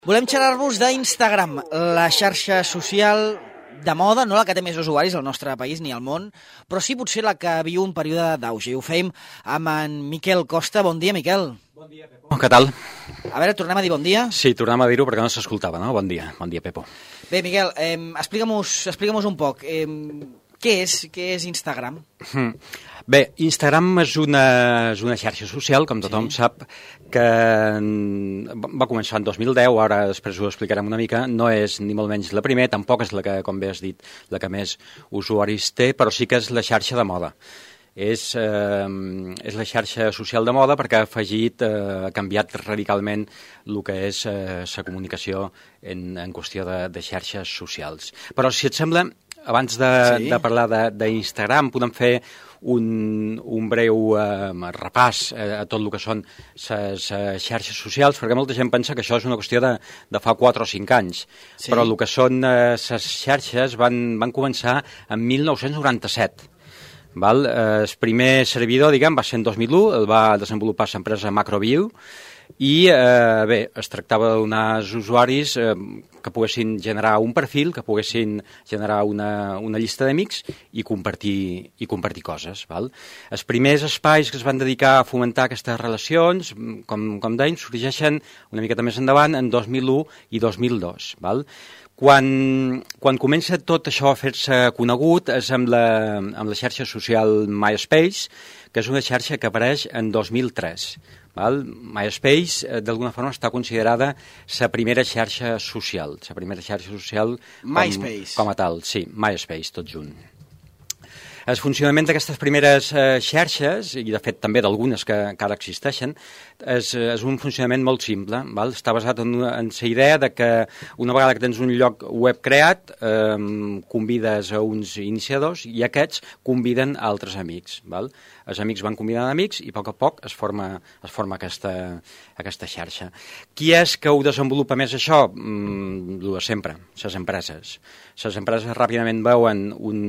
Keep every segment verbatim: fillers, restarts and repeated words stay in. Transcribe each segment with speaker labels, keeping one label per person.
Speaker 1: Volem xerrar-vos d'Instagram, la xarxa social de moda, no la que té més usuaris al nostre país ni al món, però sí potser la que viu un període d'auge. I ho fem amb en Miquel Costa. Bon dia, Miquel.
Speaker 2: Bon dia, Pepo. Què tal?
Speaker 1: A veure, tornem a dir bon dia?
Speaker 2: Sí, tornem a dir-ho perquè no s'escoltava, no? Bon dia, bon dia, Pepo.
Speaker 1: Bé, Miquel, eh, explica-mos explica un poc. Eh, què és, què és Instagram?
Speaker 2: Hmm. Bé, Instagram és una, és una xarxa social, com tothom sí. sap, que va començar en dos mil deu, ara després ho explicarem una mica, no és ni molt menys la primera, tampoc és la que, com bé has dit, la que més usuaris té, però sí que és la xarxa de moda. És, eh, és la xarxa social de moda perquè ha afegit, eh, ha canviat radicalment el que és eh, la comunicació en, en qüestió de, de xarxes socials. Però, si et sembla, abans de, sí. de parlar d'Instagram, podem fer un, un breu eh, repàs eh, a tot el que són les xarxes socials, perquè molta gent pensa que això és una qüestió de, de fa quatre o cinc anys, sí. però el que són les eh, xarxes van, van començar en mil nou-cents noranta-set. Val? Eh, el primer servidor, diguem, va ser en dos mil u, el va desenvolupar l'empresa Macroview, i eh, bé, es tractava de donar als usuaris eh, que poguessin generar un perfil, que poguessin generar una, una llista d'amics i compartir, i compartir coses. Val? Els primers espais que es van dedicar a fomentar aquestes relacions, com, com dèiem, sorgeixen una miqueta més endavant, en dos mil u i dos mil dos. Val? Quan, quan comença tot això a fer-se conegut és amb la, amb la xarxa social MySpace, que és una xarxa que apareix en dos mil tres. Val? MySpace, d'alguna forma, està considerada la primera xarxa social, la primera xarxa social com,
Speaker 1: MySpace.
Speaker 2: com a tal. Sí, MySpace, tot junt. El funcionament d'aquestes primeres eh, xarxes, i de fet també d'algunes que, que ara existeixen, és, és un funcionament molt simple. Val? Està basat en, en la idea de que una vegada que tens un lloc web creat, eh, convides a uns iniciadors i aquests conviden a altres amics. Val? Els amics van convidant amics i a poc a poc es forma, es forma aquesta, aquesta xarxa. Qui és que ho desenvolupa més això? Mm, el de sempre, les empreses. Les empreses ràpidament veuen un,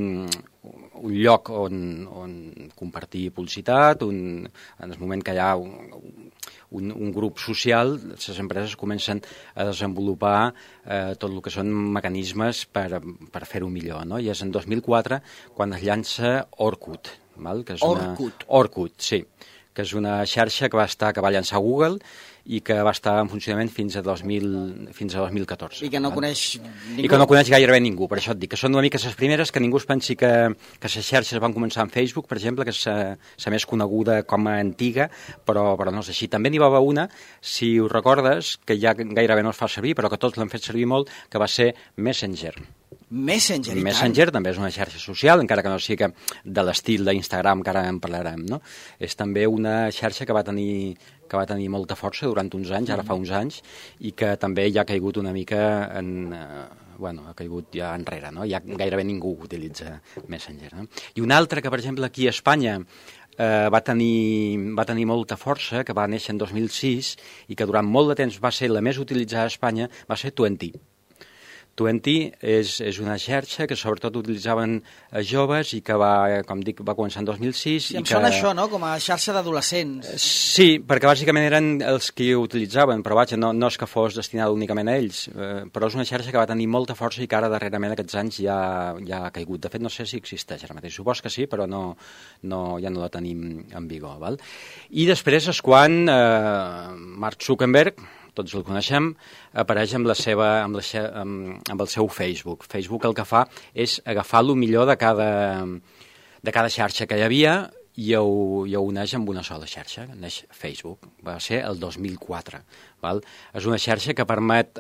Speaker 2: un lloc on, on compartir publicitat, un, en el moment que hi ha un, un, un grup social, les empreses comencen a desenvolupar eh, tot el que són mecanismes per, per fer-ho millor. No? I és en dos mil quatre quan es llança Orkut. Val? Que és
Speaker 1: Orkut.
Speaker 2: Una... Orkut, sí, que és una xarxa que va estar que va llançar Google i que va estar en funcionament fins a dos mil, fins a dos mil catorze.
Speaker 1: I que no
Speaker 2: val?
Speaker 1: coneix ningú.
Speaker 2: I que no coneix gairebé ningú, per això et dic, que són una mica les primeres, que ningú es pensi que, que les xarxes van començar en Facebook, per exemple, que és la més coneguda com a antiga, però, però no és així. També n'hi va haver una, si ho recordes, que ja gairebé no es fa servir, però que tots l'han fet servir molt, que va ser Messenger.
Speaker 1: Messenger, i
Speaker 2: Messenger
Speaker 1: tant.
Speaker 2: també és una xarxa social, encara que no sigui de l'estil d'Instagram, que ara en parlarem, no? És també una xarxa que va tenir que va tenir molta força durant uns anys, ara fa uns anys, i que també ja ha caigut una mica en... Eh, bueno, ha caigut ja enrere, no? Ja gairebé ningú utilitza Messenger, no? I una altra que, per exemple, aquí a Espanya eh, va, tenir, va tenir molta força, que va néixer en dos mil sis i que durant molt de temps va ser la més utilitzada a Espanya, va ser Twenty. Twenty és, és una xarxa que sobretot utilitzaven joves i que va, com dic, va començar en dos mil sis.
Speaker 1: Sí,
Speaker 2: i
Speaker 1: em
Speaker 2: que...
Speaker 1: sona això, no?, com a xarxa d'adolescents.
Speaker 2: Sí, perquè bàsicament eren els que ho utilitzaven, però vaja, no, no és que fos destinada únicament a ells, eh, però és una xarxa que va tenir molta força i que ara darrerament aquests anys ja, ja ha caigut. De fet, no sé si existeix ara mateix, supos que sí, però no, no, ja no la tenim en vigor. Val? I després és quan eh, Mark Zuckerberg, tots el coneixem, apareix amb, la seva, amb, la, amb, amb el seu Facebook. Facebook el que fa és agafar el millor de cada, de cada xarxa que hi havia i ho, i ho uneix amb una sola xarxa, que neix Facebook. Va ser el dos mil quatre. Val? És una xarxa que permet,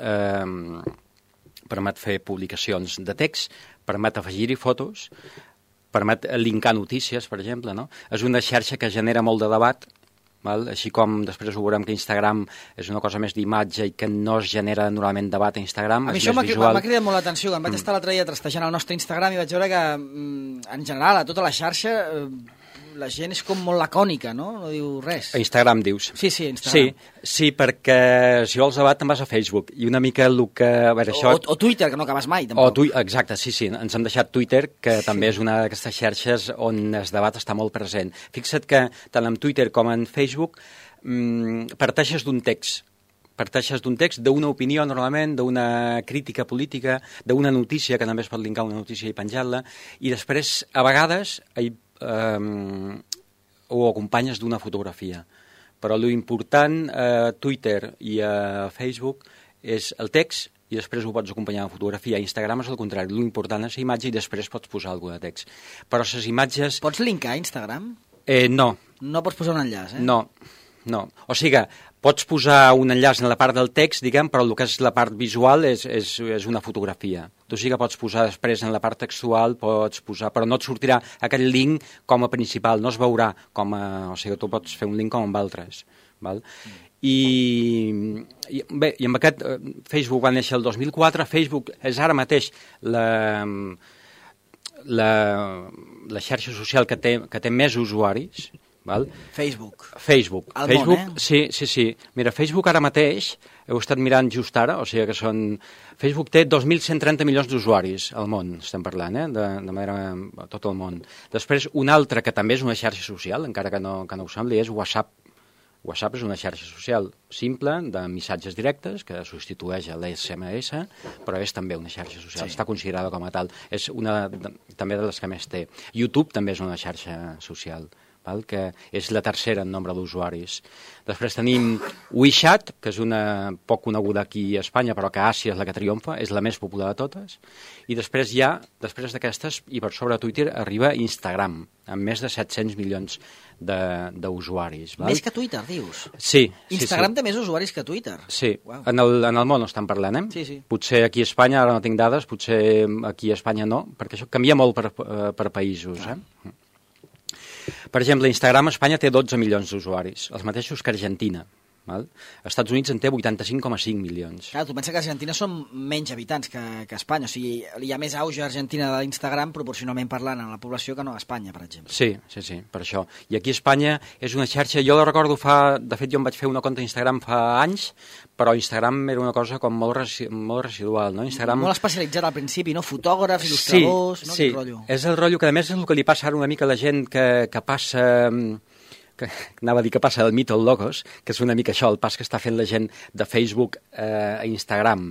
Speaker 2: eh, permet fer publicacions de text, permet afegir-hi fotos, permet linkar notícies, per exemple. No? És una xarxa que genera molt de debat, val? Així com després ho veurem que Instagram és una cosa més d'imatge i que no es genera normalment debat a Instagram,
Speaker 1: a mi
Speaker 2: és
Speaker 1: això
Speaker 2: més visual.
Speaker 1: M'ha cridat molt l'atenció, quan vaig estar l'altre dia trastejant el nostre Instagram i vaig veure que, en general, a tota la xarxa, la gent és com molt lacònica, no? No diu res.
Speaker 2: A Instagram, dius?
Speaker 1: Sí, sí, Instagram.
Speaker 2: Sí, sí, perquè si vols debat te'n vas a Facebook. I una mica el que... A veure, això...
Speaker 1: o, o Twitter, que no acabes mai, tampoc.
Speaker 2: O tu... Exacte, sí, sí. Ens hem deixat Twitter, que sí. també és una d'aquestes xarxes on el debat està molt present. Fixa't que tant en Twitter com en Facebook mmm, parteixes d'un text. parteixes d'un text, d'una opinió normalment, d'una crítica política, d'una notícia, que també es pot linkar una notícia i penjar-la, i després, a vegades, eh, eh, ho acompanyes d'una fotografia. Però l'important a Twitter i a Facebook és el text i després ho pots acompanyar amb fotografia. A Instagram és el contrari, l'important és la imatge i després pots posar alguna de text. Però les imatges...
Speaker 1: Pots linkar Instagram?
Speaker 2: Eh, no.
Speaker 1: No pots posar un enllaç, eh?
Speaker 2: No, no. O sigui que pots posar un enllaç en la part del text, diguem, però el que és la part visual és, és, és una fotografia. Tu sí que pots posar després en la part textual, pots posar, però no et sortirà aquell link com a principal, no es veurà com a... O sigui, tu pots fer un link com amb altres, val? I, i bé, i amb aquest Facebook va néixer el dos mil quatre, Facebook és ara mateix la, la, la xarxa social que té, que té més usuaris, val?
Speaker 1: Facebook.
Speaker 2: Facebook.
Speaker 1: Al
Speaker 2: Facebook,
Speaker 1: món, eh?
Speaker 2: Sí, sí, sí. Mira, Facebook ara mateix, heu estat mirant just ara, o sigui que són... Facebook té dos mil cent trenta milions d'usuaris al món, estem parlant, eh? de, de manera a tot el món. Després, una altra que també és una xarxa social, encara que no, que no ho sembli, és WhatsApp. WhatsApp és una xarxa social simple de missatges directes que substitueix a l'S M S, però és també una xarxa social, sí. Està considerada com a tal. És una de, també de les que més té. YouTube també és una xarxa social, val? Que és la tercera en nombre d'usuaris. Després tenim WeChat, que és una poc coneguda aquí a Espanya, però que a Àsia és la que triomfa, és la més popular de totes. I després ja, després d'aquestes, i per sobre de Twitter, arriba Instagram, amb més de set-cents milions d'usuaris.
Speaker 1: Més que Twitter, dius?
Speaker 2: Sí.
Speaker 1: Instagram
Speaker 2: sí, sí.
Speaker 1: té més usuaris que Twitter?
Speaker 2: Sí,
Speaker 1: wow.
Speaker 2: en, el, en el món estan parlant, eh?
Speaker 1: Sí, sí. Potser
Speaker 2: aquí a Espanya, ara no tinc dades, potser aquí a Espanya no, perquè això canvia molt per, per països, eh? Ah. Per exemple, Instagram a Espanya té dotze milions d'usuaris, els mateixos que Argentina. Val? Als Estats Units en té vuitanta-cinc coma cinc milions.
Speaker 1: Clar, tu pensa que Argentina són menys habitants que, que Espanya, o sigui, hi ha més auge a Argentina d'Instagram proporcionalment parlant en la població que no a Espanya, per exemple.
Speaker 2: Sí, sí, sí, per això. I aquí a Espanya és una xarxa, jo la recordo fa... De fet, jo em vaig fer una compte d'Instagram fa anys, però Instagram era una cosa com molt, resi, molt residual, no? Instagram...
Speaker 1: Molt especialitzat al principi, no? Fotògrafs, il·lustradors,
Speaker 2: sí,
Speaker 1: no?
Speaker 2: Sí,
Speaker 1: Quin rotllo?
Speaker 2: És el rotllo que a més és el que li passa ara una mica a la gent que, que passa... que anava a dir que passa del mito al logos, que és una mica això, el pas que està fent la gent de Facebook eh, a Instagram.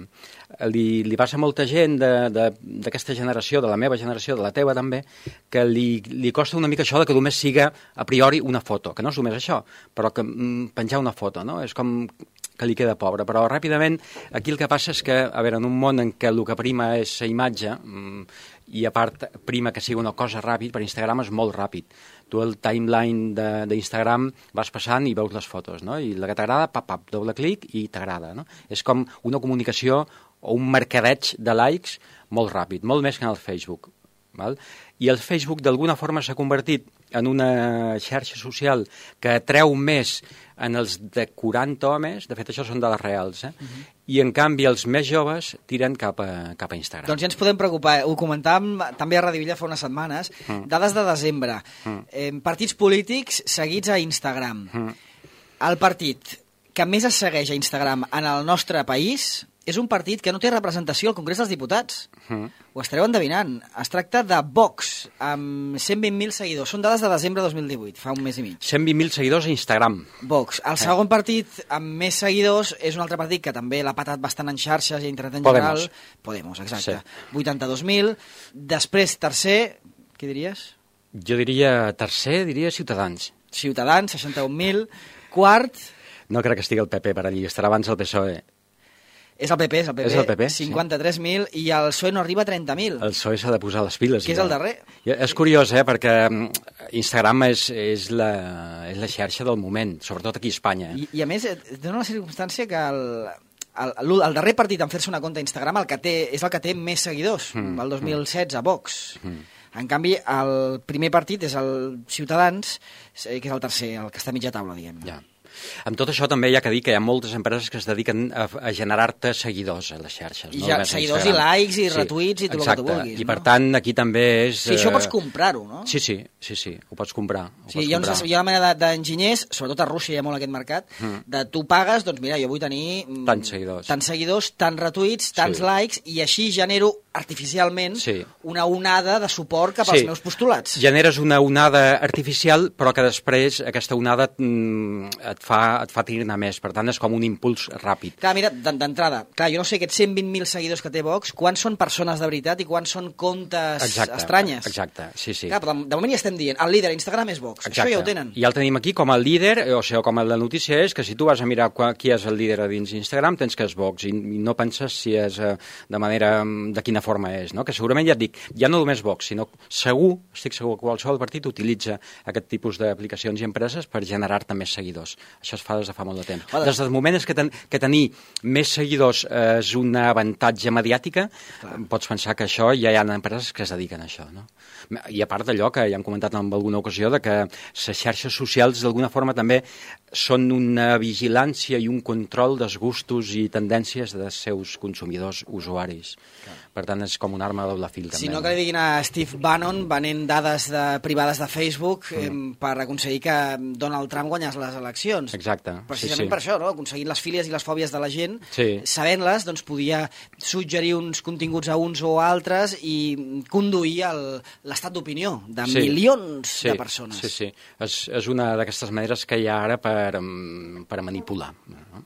Speaker 2: Li, li passa a molta gent d'aquesta generació, de la meva generació, de la teva també, que li, li costa una mica això de que només siga a priori una foto, que no és només això, però que mm, penjar una foto, no? És com que li queda pobre, però ràpidament aquí el que passa és que, a veure, en un món en què el que prima és la imatge, mm, i a part prima que sigui una cosa ràpid, per Instagram és molt ràpid. Tu el timeline d'Instagram vas passant i veus les fotos, no? I la que t'agrada, pap, pap, doble clic i t'agrada, no? És com una comunicació o un mercadeig de likes molt ràpid, molt més que en el Facebook. Val? I el Facebook d'alguna forma s'ha convertit en una xarxa social que atreu més en els de quaranta o més, de fet això són dades reals, eh? Uh-huh. I en canvi els més joves tiren cap a, cap a Instagram.
Speaker 1: Doncs ja ens podem preocupar, ho comentàvem també a Radivilla fa unes setmanes, uh-huh. Dades de desembre, uh-huh. eh, partits polítics seguits a Instagram. Uh-huh. El partit que més es segueix a Instagram en el nostre país és un partit que no té representació al Congrés dels Diputats. Uh-huh. Ho estareu endevinant. Es tracta de Vox, amb cent vint mil seguidors. Són dades de desembre de dos mil divuit, fa un mes i mig.
Speaker 2: cent vint mil seguidors a Instagram.
Speaker 1: Vox. El segon eh. partit amb més seguidors és un altre partit que també l'ha patat bastant en xarxes i internet en
Speaker 2: Podemos.
Speaker 1: general. Podemos, exacte. Sí. vuitanta-dos mil. Després, tercer, què diries?
Speaker 2: Jo diria tercer, diria Ciutadans.
Speaker 1: Ciutadans, seixanta-un mil. Quart...
Speaker 2: No crec que estigui el P P per allí, estarà abans el P S O E.
Speaker 1: És el P P, és el P P,
Speaker 2: és el P P
Speaker 1: cinquanta-tres mil, sí. I el P S O E no arriba a trenta mil.
Speaker 2: El P S O E s'ha de posar les piles.
Speaker 1: Que és el darrer.
Speaker 2: És curiós, eh, perquè Instagram és, és, la, és la xarxa del moment, sobretot aquí a Espanya.
Speaker 1: I, i a més, dona una circumstància que el, el, el darrer partit en fer-se una compte a Instagram el que té, és el que té més seguidors, mm, el dos mil setze, mm. Vox. Mm. En canvi, el primer partit és el Ciutadans, que és el tercer, el que està a mitja taula, diguem.
Speaker 2: Ja. Amb tot això també hi ha que dir que hi ha moltes empreses que es dediquen a, a generar-te seguidors a les xarxes.
Speaker 1: I ja, no seguidors i likes i sí, retuits i tot
Speaker 2: exacte.
Speaker 1: El que tu vulguis.
Speaker 2: I
Speaker 1: no?
Speaker 2: per tant aquí també és...
Speaker 1: Sí, això pots comprar-ho, no?
Speaker 2: Sí, sí, sí, sí, ho pots comprar. Ho
Speaker 1: sí,
Speaker 2: pots
Speaker 1: hi ha,
Speaker 2: comprar.
Speaker 1: Uns, hi ha una mena d'enginyers, sobretot a Rússia hi ha molt aquest mercat, mm. de tu pagues, doncs mira, jo vull tenir...
Speaker 2: Tants seguidors.
Speaker 1: Tants seguidors, tants retuits, tants
Speaker 2: sí.
Speaker 1: likes, i així genero artificialment
Speaker 2: sí.
Speaker 1: una onada de suport cap als
Speaker 2: sí.
Speaker 1: meus postulats.
Speaker 2: Generes una onada artificial, però que després aquesta onada mm, et et fa, et fa trinar més. Per tant, és com un impuls ràpid.
Speaker 1: Clar, mira, d'entrada, clar, jo no sé, aquests cent vint mil seguidors que té Vox, quants són persones de veritat i quants són comptes
Speaker 2: exacte,
Speaker 1: estranyes?
Speaker 2: Exacte, sí, sí.
Speaker 1: Clar, però de, de moment ja estem dient, el líder a Instagram és Vox, exacte. Això ja ho tenen.
Speaker 2: Ja el tenim aquí com el líder, o sigui, com la notícia és que si tu vas a mirar qui és el líder a dins Instagram, tens que és Vox, i no penses si és de manera, de quina forma és, no? Que segurament ja et dic, ja no només Vox, sinó segur, estic segur que qualsevol partit utilitza aquest tipus d'aplicacions i empreses per generar-te més seguidors. Això es fa des de fa molt de temps. Des del moment és que, ten, que tenir més seguidors eh, és un avantatge mediàtica, clar, pots pensar que això ja hi ha empreses que es dediquen a això, no? I a part d'allò que ja hem comentat en alguna ocasió, de que les xarxes socials d'alguna forma també són una vigilància i un control dels gustos i tendències dels seus consumidors usuaris. Clar. Per tant, és com una arma de doble fil. També,
Speaker 1: si no, que li diguin a Steve Bannon venent dades de, privades de Facebook mm. eh, per aconseguir que Donald Trump guanyés les eleccions.
Speaker 2: Exacte.
Speaker 1: Precisament sí, sí. per això, no? Aconseguint les fílies i les fòbies de la gent,
Speaker 2: sí. sabent-les,
Speaker 1: doncs podia suggerir uns continguts a uns o a altres i conduir l'estat d'opinió de sí. milions
Speaker 2: sí.
Speaker 1: de persones.
Speaker 2: Sí, sí. És, és una d'aquestes maneres que hi ha ara per, per manipular. No?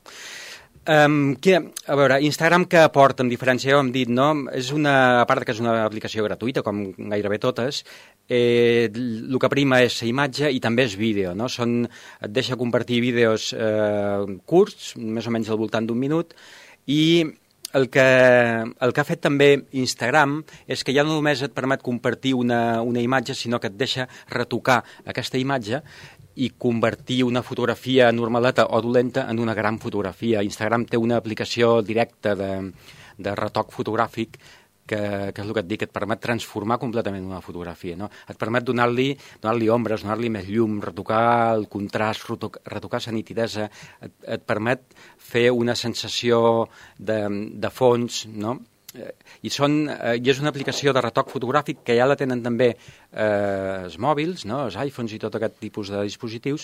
Speaker 2: Um, que, a veure, Instagram que aporta, en diferència, ja ho hem dit, no? És una, a part que és una aplicació gratuïta, com gairebé totes, eh, el que prima és la imatge i també és vídeo, no? Són, et deixa compartir vídeos eh, curts, més o menys al voltant d'un minut, i el que, el que ha fet també Instagram és que ja no només et permet compartir una, una imatge, sinó que et deixa retocar aquesta imatge i convertir una fotografia normaleta o dolenta en una gran fotografia. Instagram té una aplicació directa de, de retoc fotogràfic que, que és el que et dic, que et permet transformar completament una fotografia, no? Et permet donar-li donar-li ombres, donar-li més llum, retocar el contrast, retocar la nitidesa, et, et permet fer una sensació de, de fons, no? I, són, eh, i és una aplicació de retoc fotogràfic que ja la tenen també eh, els mòbils, no? Els iPhones i tot aquest tipus de dispositius,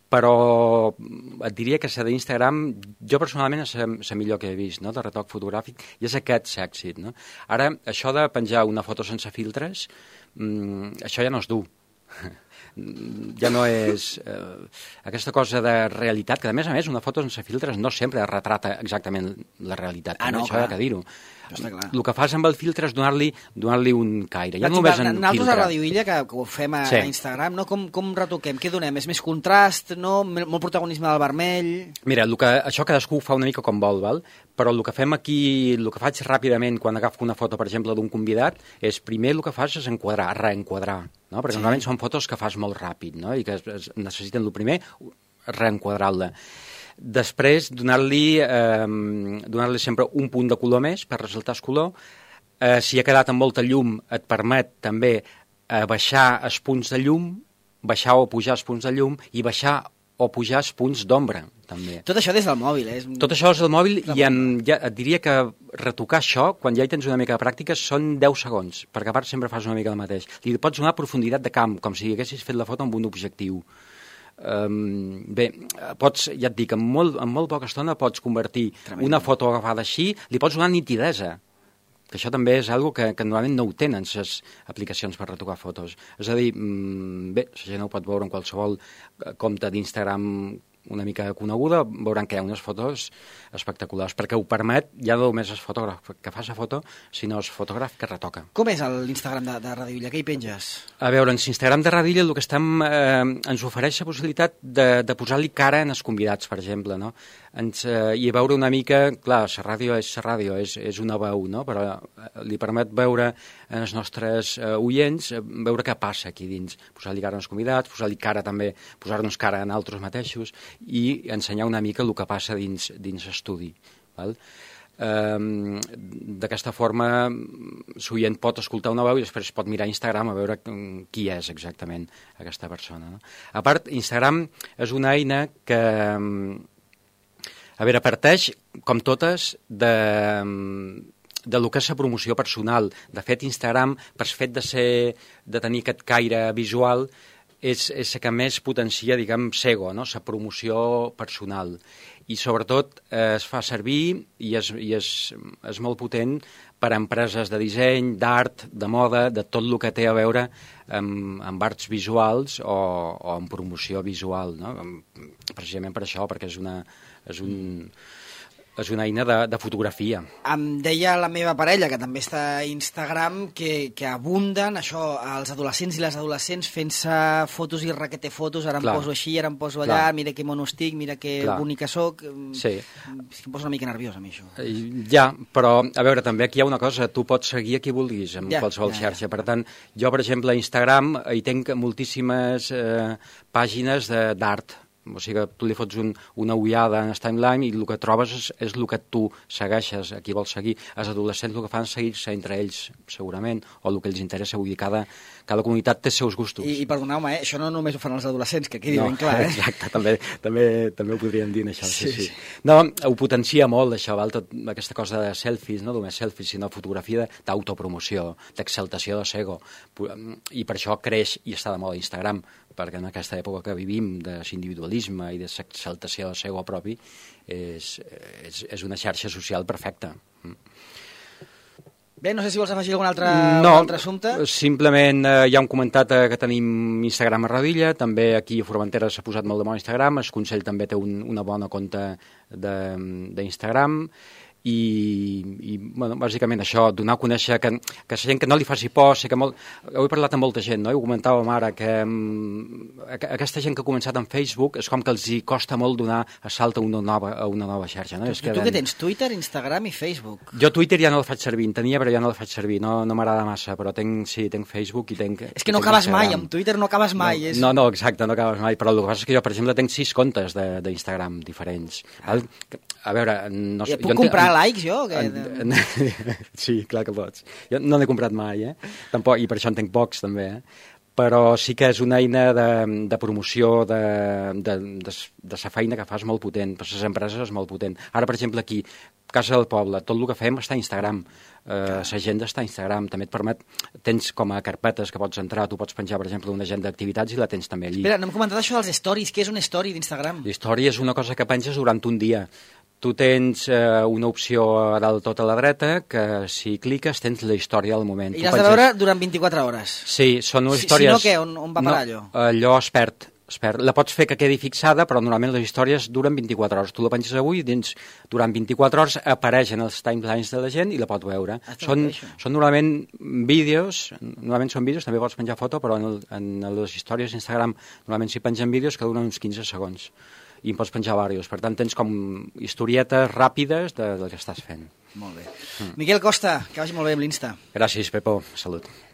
Speaker 2: però et diria que la d'Instagram, jo personalment és la millor que he vist, no? De retoc fotogràfic, i és aquest l'èxit, no? Ara, això de penjar una foto sense filtres, mmm, això ja no es du. Ja no és eh, aquesta cosa de realitat, que a més a més una foto sense filtres no sempre retrata exactament la realitat,
Speaker 1: ah, no,
Speaker 2: això ha de dir-ho.
Speaker 1: El
Speaker 2: que fas amb el filtre és donar-li donar-li un caire. Ja no
Speaker 1: només en nosaltres a Radio Illa, que, que ho fem a, sí. a Instagram, no? com, com retoquem? Què donem? És més contrast, no? Molt protagonisme del vermell?
Speaker 2: Mira, el que, això cadascú ho fa una mica com vol, val? Però el que fem aquí, el que faig ràpidament quan agafo una foto, per exemple, d'un convidat, és primer el que fas és enquadrar, reenquadrar, no? Perquè sí. normalment són fotos que fas molt ràpid, no? I que es, es necessiten el primer, reenquadrar-la. Després, donar-li eh, donar-li sempre un punt de color més per ressaltar el color. Eh, si ha quedat amb molta llum, et permet també eh, baixar els punts de llum, baixar o pujar els punts de llum i baixar o pujar els punts d'ombra, també.
Speaker 1: Tot això des del mòbil, eh?
Speaker 2: Tot això és del mòbil i en, ja, et diria que retocar això, quan ja hi tens una mica de pràctica, són deu segons, perquè a part sempre fas una mica el mateix. Li pots donar profunditat de camp, com si haguessis fet la foto amb un objectiu. Um, bé, pots, ja et dic, en molt, en molt poca estona pots convertir Tremendo. Una foto agafada així, li pots donar nitidesa, que això també és algo que, que normalment no ho tenen les aplicacions per retocar fotos. És a dir, mm, bé, la gent ho pot veure en qualsevol compte d'Instagram una mica coneguda, veuran que hi ha unes fotos espectaculars, perquè ho permet ja no només el fotògraf que fa la foto, sinó el fotògraf que retoca.
Speaker 1: Com és l'Instagram de, de Radio Illa? Què hi penges?
Speaker 2: A veure, en l'Instagram de Radio Illa el que estem, eh, ens ofereix la possibilitat de, de posar-li cara en els convidats, per exemple, no? Ens, eh, i veure una mica, clar, la ràdio és la ràdio, és, és una veu, no? Però li permet veure en els nostres eh, oients, eh, veure què passa aquí dins, posar-li cara als convidats, posar-li cara també, posar-nos cara en altres mateixos i ensenyar una mica el que passa dins, dins l'estudi. Val? Um, d'aquesta forma l'oient pot escoltar una veu i després pot mirar Instagram a veure qui és exactament aquesta persona, no? A part, Instagram és una eina que a veure, parteix, com totes, de, de lo que és la promoció personal. De fet, Instagram, per fet de, ser, de tenir aquest caire visual, és, és la que més potencia, diguem, S E O, no? La promoció personal. i sobretot eh, es fa servir i és, i és, és molt potent per a empreses de disseny, d'art, de moda, de tot el que té a veure amb, amb arts visuals o, o amb promoció visual, no? Precisament per això, perquè és una, és un, és una eina de, de fotografia.
Speaker 1: Em deia la meva parella, que també està a Instagram, que, que abunden això, els adolescents i les adolescents fent-se fotos i requetefotos, ara em
Speaker 2: Clar.
Speaker 1: poso així, ara em poso allà,
Speaker 2: Clar.
Speaker 1: mira que mono estic, mira que
Speaker 2: Clar.
Speaker 1: bonica soc.
Speaker 2: Sí.
Speaker 1: És que em posa una mica nerviós a mi, això.
Speaker 2: Ja, però, a veure, també aquí hi ha una cosa, tu pots seguir a qui vulguis en
Speaker 1: Ja,
Speaker 2: qualsevol
Speaker 1: ja,
Speaker 2: xarxa. Per tant, jo, per exemple, a Instagram hi tinc moltíssimes eh, pàgines de- d'art. O sigui que tu li fots un, una ullada en el timeline i el que trobes és, és el que tu segueixes, a qui vols seguir. Els adolescents el que fan és seguir-se entre ells, segurament, o el que els interessa. Vull dir, cada, cada comunitat té els seus gustos.
Speaker 1: I, i perdoneu-me, eh? Això no només ho fan els adolescents, que quedi ben clar, eh?
Speaker 2: Exacte, també, també, també ho podríem dir en això. Sí,
Speaker 1: Sí,
Speaker 2: sí.
Speaker 1: sí.
Speaker 2: No, ho potencia molt, això, val? Tot, aquesta cosa de selfies, no només selfies, sinó fotografia d'autopromoció, d'exaltació de l'ego. I per això creix i està de moda Instagram, perquè en aquesta època que vivim de l'individualisme i de l'exaltació de l'ego propi és, és, és una xarxa social perfecta.
Speaker 1: Bé, no sé si vols afegir algun altre,
Speaker 2: No,
Speaker 1: un altre assumpte.
Speaker 2: simplement eh, ja hem comentat eh, que tenim Instagram a Radilla, també aquí a Formentera s'ha posat molt de moda Instagram, el Consell també té un, una bona compte d'Instagram, i, i bueno, bàsicament això, donar a conèixer que, que la gent que no li faci por, sé que molt, ho he parlat amb molta gent, no? I ho comentàvem ara, que um, aquesta gent que ha començat en Facebook és com que els hi costa molt donar a salt a una nova, a una nova xarxa. No?
Speaker 1: Tu,
Speaker 2: És
Speaker 1: tu què tens? Twitter, Instagram i Facebook.
Speaker 2: Jo Twitter ja no el faig servir, en tenia però ja no el faig servir, no, no m'agrada massa, però tenc, sí, tenc Facebook i tenc...
Speaker 1: És que no
Speaker 2: tenc
Speaker 1: acabes
Speaker 2: Instagram.
Speaker 1: mai, amb Twitter no acabes mai.
Speaker 2: No,
Speaker 1: és...
Speaker 2: no, no, exacte, no acabes mai, però el que passa és que jo, per exemple, tenc sis comptes d'Instagram diferents. Val? A veure... No,
Speaker 1: I puc comprar likes, jo? Que...
Speaker 2: En, en, sí, clar que pots. Jo no n'he comprat mai, eh? Tampoc, i per això en tenc pocs, també, eh? Però sí que és una eina de, de promoció de, de, de, de la feina que fas molt potent, per les empreses és molt potent. Ara, per exemple, aquí, Casa del Poble, tot el que fem està a Instagram, eh, l'agenda està a Instagram, també et permet, tens com a carpetes que pots entrar, tu pots penjar, per exemple, una agenda d'activitats i la tens també allí.
Speaker 1: Espera, no hem comentat això dels stories, què és un story d'Instagram?
Speaker 2: La història és una cosa que penges durant un dia. Tu tens eh, una opció a dalt tot a la dreta que si cliques tens la història del moment.
Speaker 1: I
Speaker 2: Tu
Speaker 1: l'has de
Speaker 2: penges-
Speaker 1: veure durant vint-i-quatre hores.
Speaker 2: Sí, són unes
Speaker 1: Si- si
Speaker 2: històries...
Speaker 1: no, què? On- on va parar allò?
Speaker 2: No, allò es perd, es perd. La pots fer que quedi fixada, però normalment les històries duren vint-i-quatre hores. Tu la penges avui i dins, durant vint-i-quatre hores apareixen els timelines de la gent i la pot veure.
Speaker 1: Està
Speaker 2: Són,
Speaker 1: bé, això.
Speaker 2: són normalment vídeos, normalment són vídeos, també pots penjar foto, però en, el, en les històries d'Instagram normalment s'hi pengen vídeos que duren uns quinze segons. I en pots penjar diversos. Per tant, tens com historietes ràpides de, del que estàs fent.
Speaker 1: Molt bé. Mm. Miquel Costa, que vagi molt bé amb l'Insta.
Speaker 2: Gràcies, Pepo. Salut.